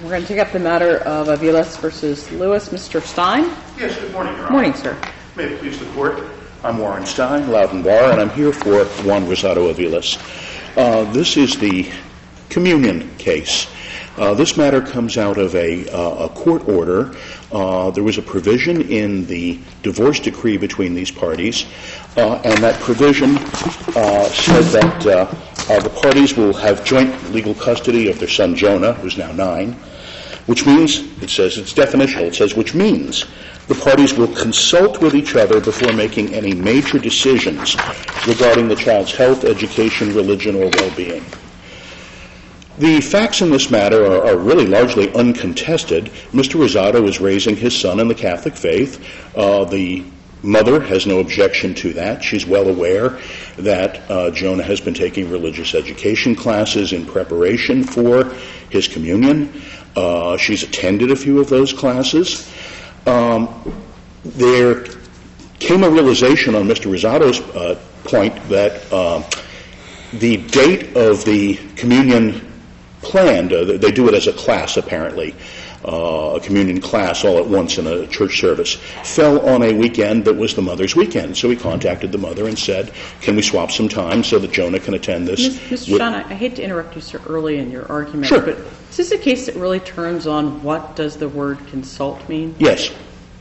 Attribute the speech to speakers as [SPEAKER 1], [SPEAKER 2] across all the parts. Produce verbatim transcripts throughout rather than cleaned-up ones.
[SPEAKER 1] We're going to take up the matter of Aviles versus Lewis. Mister Stein?
[SPEAKER 2] Yes, good morning, Your Honor.
[SPEAKER 1] Morning, sir.
[SPEAKER 2] May it please the Court, I'm Warren Stein, Loudon Bar, and I'm here for Juan Rosado Aviles. Uh, this is the communion case. Uh, this matter comes out of a, uh, a court order. Uh, there was a provision in the divorce decree between these parties, uh, and that provision uh, said that uh, uh, the parties will have joint legal custody of their son Jonah, who's now nine, which means, it says, it's definitional, it says, which means the parties will consult with each other before making any major decisions regarding the child's health, education, religion, or well-being. The facts in this matter are, are really largely uncontested. Mister Rosado is raising his son in the Catholic faith. Uh, the mother has no objection to that. She's well aware that uh, Jonah has been taking religious education classes in preparation for his communion. Uh, she's attended a few of those classes. Um, there came a realization on Mister Rosado's uh, point that uh, the date of the communion planned, uh, they do it as a class apparently, uh, a communion class all at once in a church service, fell on a weekend that was the mother's weekend. So he contacted the mother and said, can we swap some time so that Jonah can attend this?
[SPEAKER 1] Mister Stein, I hate to interrupt you so early in your argument,
[SPEAKER 2] sure.
[SPEAKER 1] but is this a case that really turns on what does the word consult mean?
[SPEAKER 2] Yes.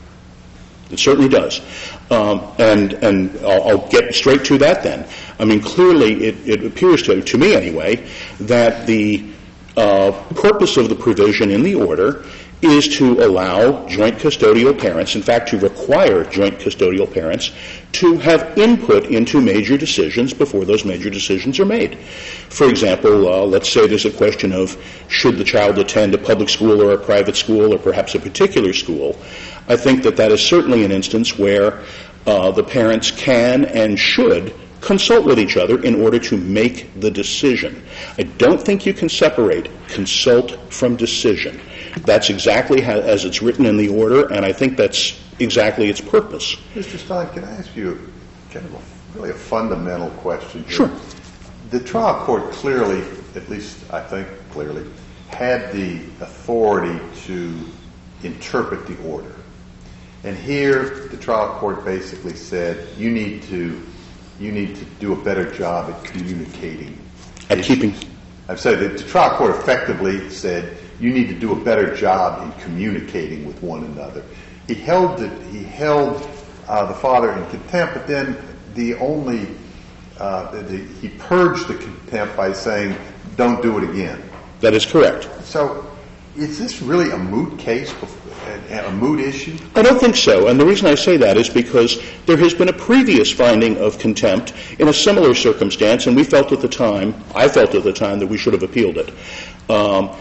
[SPEAKER 2] It certainly does. Um, and and I'll, I'll get straight to that then. I mean, clearly it, it appears to, to me anyway, that the uh, purpose of the provision in the order is to allow joint custodial parents, in fact, to require joint custodial parents to have input into major decisions before those major decisions are made. For example, uh, let's say there's a question of should the child attend a public school or a private school or perhaps a particular school. I think that that is certainly an instance where uh, the parents can and should consult with each other in order to make the decision. I don't think you can separate consult from decision. That's exactly how, as it's written in the order, and I think that's exactly its purpose.
[SPEAKER 3] Mister Stein, can I ask you kind of a, really a fundamental question here?
[SPEAKER 2] Sure.
[SPEAKER 3] The trial court clearly, at least I think clearly, had the authority to interpret the order. And here the trial court basically said you need to you need to do a better job at communicating.
[SPEAKER 2] At
[SPEAKER 3] issues.
[SPEAKER 2] keeping.
[SPEAKER 3] I've said that the trial court effectively said you need to do a better job in communicating with one another. He held the, he held uh, the father in contempt, but then the only uh, the, the, he purged the contempt by saying, "Don't do it again."
[SPEAKER 2] That is correct.
[SPEAKER 3] So, is this really a moot case, a, a moot issue?
[SPEAKER 2] I don't think so, and the reason I say that is because there has been a previous finding of contempt in a similar circumstance, and we felt at the time, I felt at the time, that we should have appealed it. Um,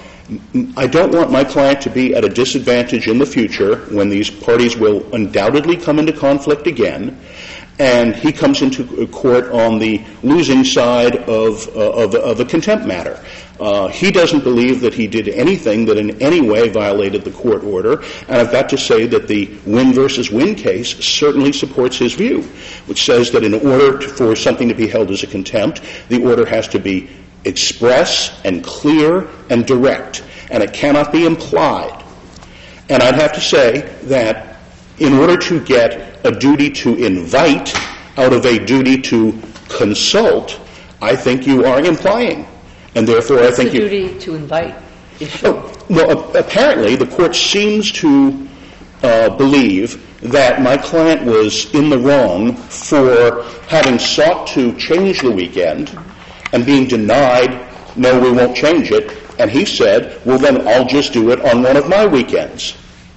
[SPEAKER 2] I don't want my client to be at a disadvantage in the future when these parties will undoubtedly come into conflict again, and he comes into court on the losing side of, uh, of, of a contempt matter. Uh, he doesn't believe that he did anything that in any way violated the court order, and I've got to say that the Wynn versus Wynn case certainly supports his view, which says that in order to, for something to be held as a contempt, the order has to be express and clear and direct, and it cannot be implied. And I'd have to say that in order to get a duty to invite out of a duty to consult, I think you are implying. And therefore I think
[SPEAKER 4] the
[SPEAKER 2] you...
[SPEAKER 4] duty to invite issue?
[SPEAKER 2] Oh, well, apparently the court seems to uh, believe that my client was in the wrong for having sought to change the weekend and being denied, no, we won't change it. And he said, well, then I'll just do it on one of my weekends.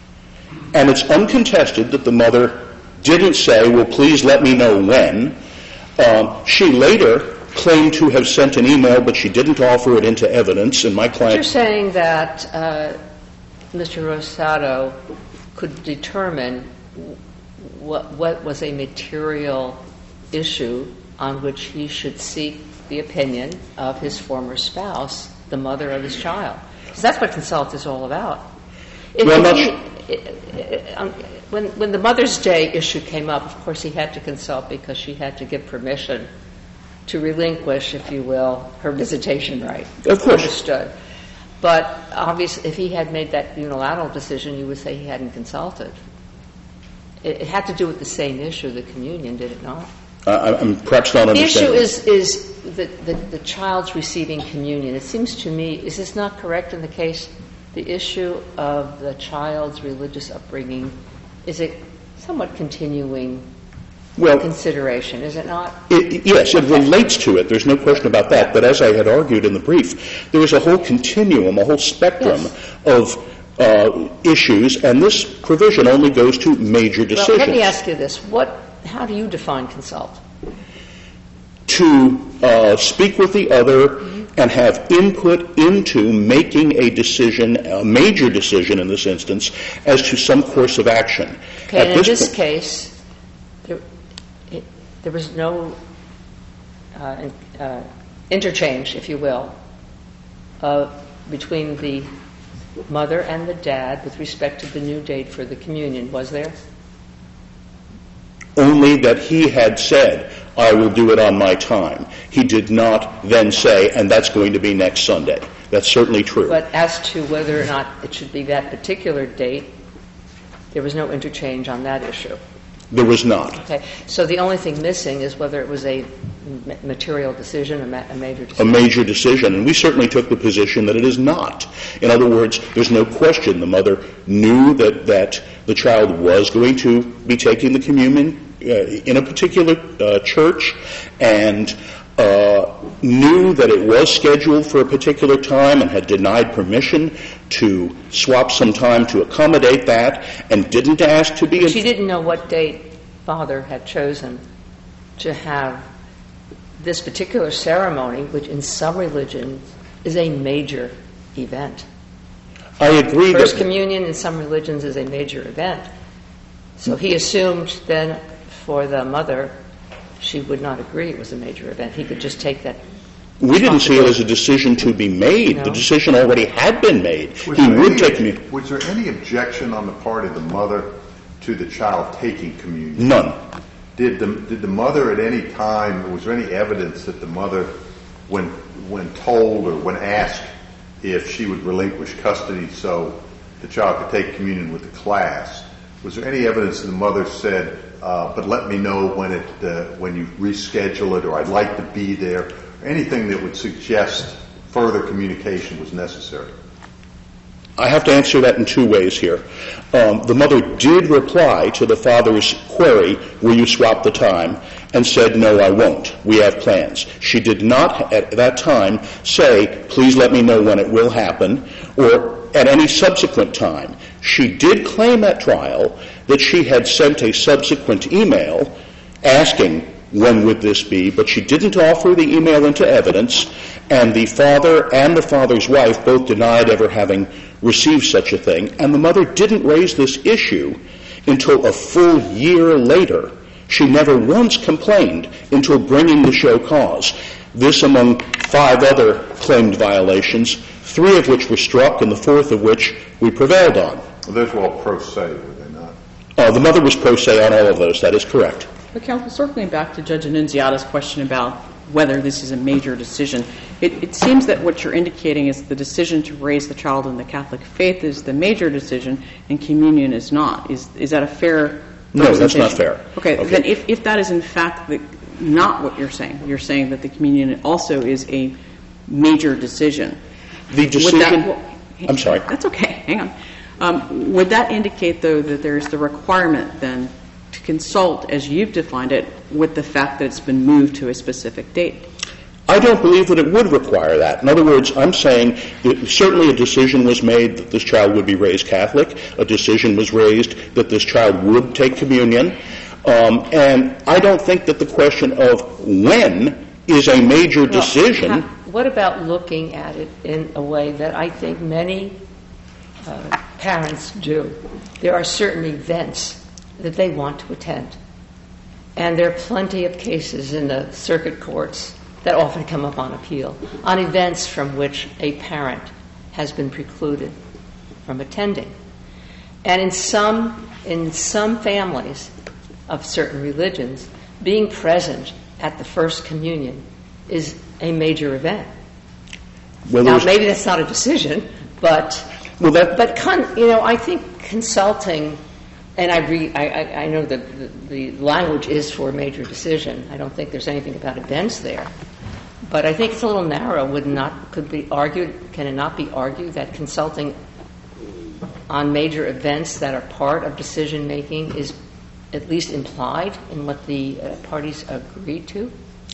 [SPEAKER 2] And it's uncontested that the mother didn't say, well, please let me know when. Um, she later claimed to have sent an email, but she didn't offer it into evidence, and my client...
[SPEAKER 4] But you're saying that uh, Mister Rosado could determine what, what was a material issue on which he should seek the opinion of his former spouse, the mother of his child. Because that's what consult is all about. If,
[SPEAKER 2] well,
[SPEAKER 4] if he, it, it, um, when, when the Mother's Day issue came up, of course he had to consult because she had to give permission to relinquish, if you will, her visitation right.
[SPEAKER 2] Of course.
[SPEAKER 4] Understood. But obviously, if he had made that unilateral decision, you would say he hadn't consulted. It, it had to do with the same issue, the communion, did it not?
[SPEAKER 2] Uh, I'm perhaps not
[SPEAKER 4] The
[SPEAKER 2] understanding.
[SPEAKER 4] issue is, is the, the, the child's receiving communion. It seems to me, is this not correct in the case? The issue of the child's religious upbringing is a somewhat continuing
[SPEAKER 2] well,
[SPEAKER 4] consideration, is it not?
[SPEAKER 2] It, yes, it relates to it. There's no question about that. But as I had argued in the brief, there is a whole continuum, a whole spectrum
[SPEAKER 4] Yes.
[SPEAKER 2] of uh, issues, and this provision only goes to major decisions.
[SPEAKER 4] Well, let me ask you this. What, how do you define consult?
[SPEAKER 2] To uh, speak with the other mm-hmm. and have input into making a decision, a major decision in this instance, as to some course of action.
[SPEAKER 4] Okay,
[SPEAKER 2] At
[SPEAKER 4] and in
[SPEAKER 2] this
[SPEAKER 4] this
[SPEAKER 2] po- case,
[SPEAKER 4] there, it, there was no uh, uh, interchange, if you will, uh, between the mother and the dad with respect to the new date for the communion, was there?
[SPEAKER 2] only that he had said, I will do it on my time. He did not then say, and that's going to be next Sunday. That's certainly true.
[SPEAKER 4] But as to whether or not it should be that particular date, there was no interchange on that issue.
[SPEAKER 2] There was not.
[SPEAKER 4] Okay. So the only thing missing is whether it was a ma- material decision, a, ma- a major decision.
[SPEAKER 2] A major decision, and we certainly took the position that it is not. In other words, there's no question the mother knew that, that the child was going to be taking the communion uh, in a particular uh, church, and uh, knew that it was scheduled for a particular time and had denied permission to swap some time to accommodate that, and didn't ask to be...
[SPEAKER 4] But she didn't know what date Father had chosen to have this particular ceremony, which in some religions is a major event.
[SPEAKER 2] I agree
[SPEAKER 4] First
[SPEAKER 2] that...
[SPEAKER 4] communion in some religions is a major event. So he assumed then for the mother she would not agree it was a major event. He could just take that.
[SPEAKER 2] We didn't see it as a decision to be made.
[SPEAKER 4] No.
[SPEAKER 2] The decision already had been made.
[SPEAKER 3] Was
[SPEAKER 2] He
[SPEAKER 3] there
[SPEAKER 2] would
[SPEAKER 3] any-
[SPEAKER 2] take communion.
[SPEAKER 3] Was there any objection on the part of the mother to the child taking communion?
[SPEAKER 2] None.
[SPEAKER 3] Did the did the mother at any time, was there any evidence that the mother, when when told or when asked if she would relinquish custody so the child could take communion with the class, was there any evidence that the mother said, uh, but let me know when it uh, when you reschedule it, or I'd like to be there, or anything that would suggest further communication was necessary?
[SPEAKER 2] I have to answer that in two ways here. Um, the mother did reply to the father's query, will you swap the time, and said, no, I won't. We have plans. She did not at that time say, please let me know when it will happen, or at any subsequent time. She did claim at trial that she had sent a subsequent email asking when would this be, but she didn't offer the email into evidence, and the father and the father's wife both denied ever having received such a thing, and the mother didn't raise this issue until a full year later. She never once complained until bringing the show cause. This among five other claimed violations, three of which were struck and the fourth of which we prevailed on.
[SPEAKER 3] Well, those were all pro se, were they not?
[SPEAKER 2] Uh, the mother was pro se on all of those. That is correct.
[SPEAKER 1] But counsel, circling back to Judge Annunziata's question about whether this is a major decision, it, it seems that what you're indicating is the decision to raise the child in the Catholic faith is the major decision and communion is not. Is is that a fair
[SPEAKER 2] No, that's not
[SPEAKER 1] representation?
[SPEAKER 2] fair.
[SPEAKER 1] Okay,
[SPEAKER 2] Okay.
[SPEAKER 1] then if, if that is in fact the, not what you're saying, you're saying that the communion also is a major decision.
[SPEAKER 2] The
[SPEAKER 1] Would
[SPEAKER 2] decision...
[SPEAKER 1] that, well,
[SPEAKER 2] I'm sorry.
[SPEAKER 1] That's okay. Hang on. Um, would that indicate, though, that there's the requirement then to consult, as you've defined it, with the fact that it's been moved to a specific date?
[SPEAKER 2] I don't believe that it would require that. In other words, I'm saying that certainly a decision was made that this child would be raised Catholic. A decision was raised that this child would take communion. Um, and I don't think that the question of when is a major
[SPEAKER 4] Well,
[SPEAKER 2] decision.
[SPEAKER 4] ha- What about looking at it in a way that I think many uh, parents do? There are certain events that they want to attend. And there are plenty of cases in the circuit courts that often come up on appeal on events from which a parent has been precluded from attending. And in some in some families of certain religions, being present at the first communion is a major event.
[SPEAKER 2] Well,
[SPEAKER 4] Now,
[SPEAKER 2] there's-
[SPEAKER 4] maybe that's not a decision, but
[SPEAKER 2] Well, that,
[SPEAKER 4] but con, you know, I think consulting, and I re, I, I, I know that the, the language is for a major decision. I don't think there's anything about events there, but I think it's a little narrow. Would not could be argued? Can it not be argued that consulting on major events that are part of decision making is at least implied in what the uh, parties agreed to?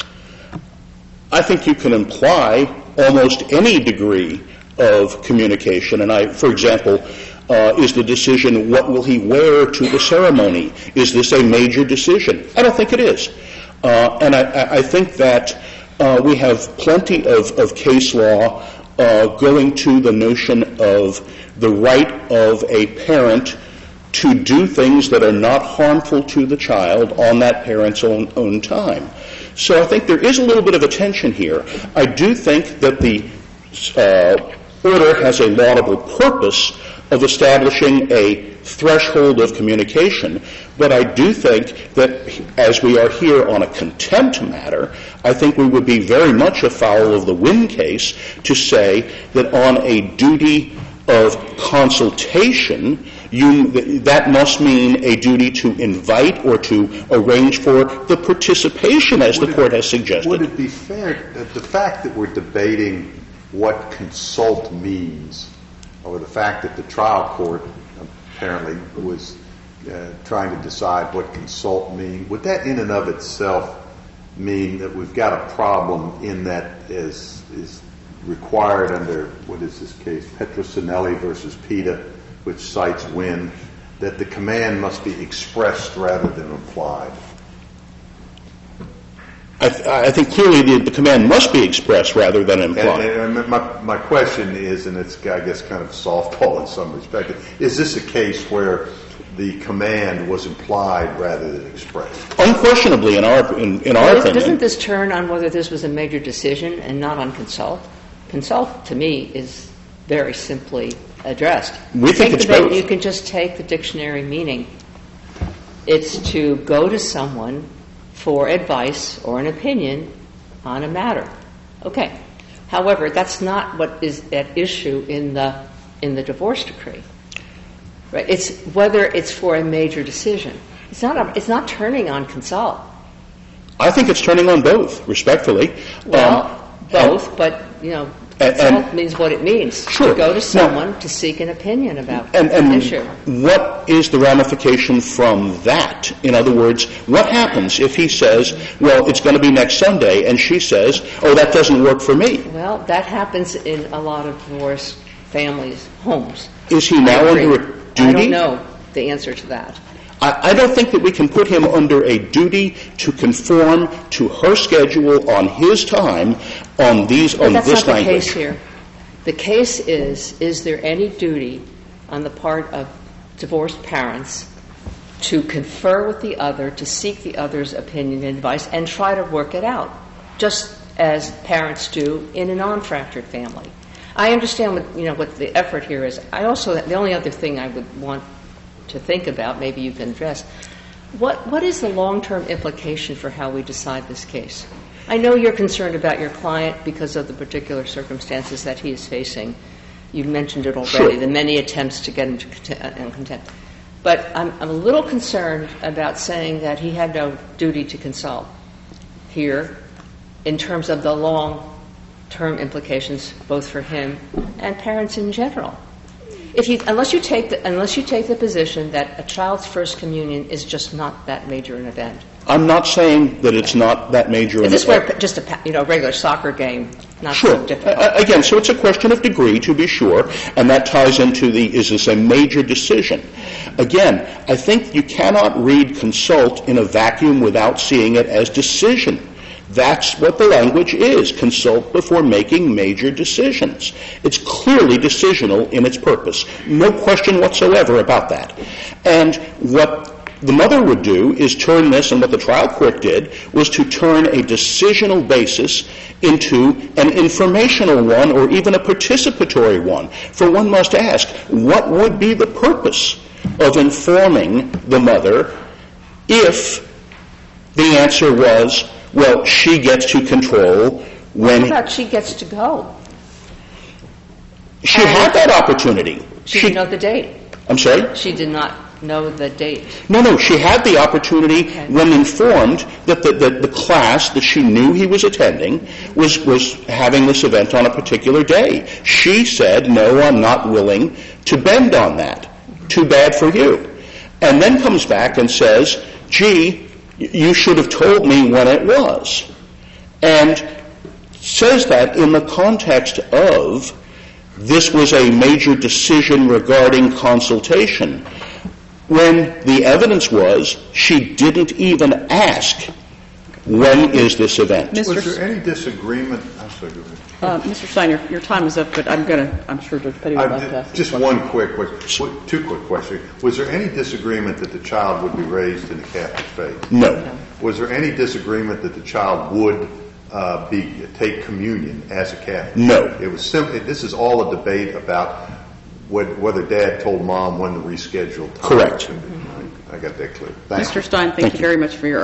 [SPEAKER 2] I think you can imply almost any degree of communication. And I, for example, uh, is the decision, what will he wear to the ceremony? Is this a major decision? I don't think it is. Uh, and I, I think that uh, we have plenty of, of case law uh, going to the notion of the right of a parent to do things that are not harmful to the child on that parent's own, own time. So I think there is a little bit of a tension here. I do think that the uh, order has a laudable purpose of establishing a threshold of communication, but I do think that as we are here on a contempt matter, I think we would be very much afoul of the Wynn case to say that on a duty of consultation, you, that must mean a duty to invite or to arrange for the participation, as the court has suggested.
[SPEAKER 3] Would it be fair that the fact that we're debating what consult means, or the fact that the trial court apparently was uh, trying to decide what consult means, would that in and of itself mean that we've got a problem in that is is required under, what is this case, Petrosinelli versus PETA, which cites Wynn, that the command must be expressed rather than implied?
[SPEAKER 2] I, th- I think clearly the, the command must be expressed rather than implied.
[SPEAKER 3] And, and my, my question is, and it's, I guess, kind of softball in some respect, is this a case where the command was implied rather than expressed?
[SPEAKER 2] Unquestionably, in our in, in our
[SPEAKER 4] Well,
[SPEAKER 2] opinion.
[SPEAKER 4] doesn't this turn on whether this was a major decision and not on consult? Consult, to me, is very simply addressed.
[SPEAKER 2] We think
[SPEAKER 4] Take
[SPEAKER 2] it's
[SPEAKER 4] the,
[SPEAKER 2] both.
[SPEAKER 4] You can just take the dictionary meaning. It's to go to someone for advice or an opinion on a matter. Okay. However, that's not what is at issue in the in the divorce decree. Right? It's whether it's for a major decision. It's not a, it's not turning on consult.
[SPEAKER 2] I think it's turning on both, respectfully.
[SPEAKER 4] Well,
[SPEAKER 2] Um,
[SPEAKER 4] both,
[SPEAKER 2] and,
[SPEAKER 4] but you know,
[SPEAKER 2] and-
[SPEAKER 4] consult
[SPEAKER 2] and-
[SPEAKER 4] means what it means.
[SPEAKER 2] Sure.
[SPEAKER 4] To go to
[SPEAKER 2] Now-
[SPEAKER 4] someone to seek an opinion about
[SPEAKER 2] and,
[SPEAKER 4] an
[SPEAKER 2] and
[SPEAKER 4] issue.
[SPEAKER 2] what is the ramification from that? In other words, what happens if he says, well, it's going to be next Sunday, and she says, oh, that doesn't work for me?
[SPEAKER 4] Well, that happens in a lot of divorced families' homes.
[SPEAKER 2] Is he
[SPEAKER 4] I
[SPEAKER 2] now
[SPEAKER 4] agree.
[SPEAKER 2] under a duty?
[SPEAKER 4] I don't know the answer to that.
[SPEAKER 2] I, I don't think that we can put him under a duty to conform to her schedule on his time on these
[SPEAKER 4] But
[SPEAKER 2] on
[SPEAKER 4] that's
[SPEAKER 2] this
[SPEAKER 4] not
[SPEAKER 2] language.
[SPEAKER 4] the case here. The case is, is there any duty on the part of divorced parents to confer with the other, to seek the other's opinion and advice, and try to work it out, just as parents do in a non-fractured family? I understand what, you know, what the effort here is. I also, the only other thing I would want to think about, maybe you can address, what what is the long-term implication for how we decide this case? I know you're concerned about your client because of the particular circumstances that he is facing. You mentioned it already,
[SPEAKER 2] Sure.
[SPEAKER 4] the many attempts to get him to cont- in contempt. But I'm, I'm a little concerned about saying that he had no duty to consult here in terms of the long-term implications, both for him and parents in general. If you, unless you take the, unless you take the position that a child's first communion is just not that major an event.
[SPEAKER 2] I'm not saying that it's not that major.
[SPEAKER 4] If this
[SPEAKER 2] an-
[SPEAKER 4] were just a pa- you know regular soccer game, not
[SPEAKER 2] Sure.
[SPEAKER 4] so difficult.
[SPEAKER 2] Uh, again, so it's a question of degree, to be sure, and that ties into the, is this a major decision? Again, I think you cannot read consult in a vacuum without seeing it as decision. That's what the language is, consult before making major decisions. It's clearly decisional in its purpose. No question whatsoever about that. And what the mother would do is turn this, and what the trial court did, was to turn a decisional basis into an informational one or even a participatory one. For one must ask, what would be the purpose of informing the mother if the answer was, well, she gets to control when...
[SPEAKER 4] How about she gets to go?
[SPEAKER 2] She had that opportunity.
[SPEAKER 4] She didn't know the date.
[SPEAKER 2] I'm sorry?
[SPEAKER 4] She did not know the date.
[SPEAKER 2] No, no, she had the opportunity
[SPEAKER 4] Okay.
[SPEAKER 2] when informed that the, the, the class that she knew he was attending was, was having this event on a particular day. She said, no, I'm not willing to bend on that. Too bad for you. And then comes back and says, gee, you should have told me when it was. And says that in the context of this was a major decision regarding consultation, when the evidence was she didn't even ask, when is this event?
[SPEAKER 1] Mister
[SPEAKER 3] Was there any disagreement? I'm sorry, go ahead.
[SPEAKER 1] Uh, Mister Stein, your, your time is up, but I'm going to, I'm sure Judge Petty would
[SPEAKER 3] I
[SPEAKER 1] like to
[SPEAKER 3] did-
[SPEAKER 1] ask.
[SPEAKER 3] Just
[SPEAKER 1] a question.
[SPEAKER 3] one quick question, two quick questions. Was there any disagreement that the child would be raised in the Catholic faith?
[SPEAKER 2] No.
[SPEAKER 3] Was there any disagreement that the child would uh, be take communion as a Catholic?
[SPEAKER 2] No.
[SPEAKER 3] It was simply, this is all a debate about whether, whether Dad told Mom when to reschedule time.
[SPEAKER 2] Correct.
[SPEAKER 3] I got that clear. Thank you.
[SPEAKER 1] Mister Stein, thank,
[SPEAKER 2] Thank
[SPEAKER 1] you
[SPEAKER 2] you.
[SPEAKER 1] very much for your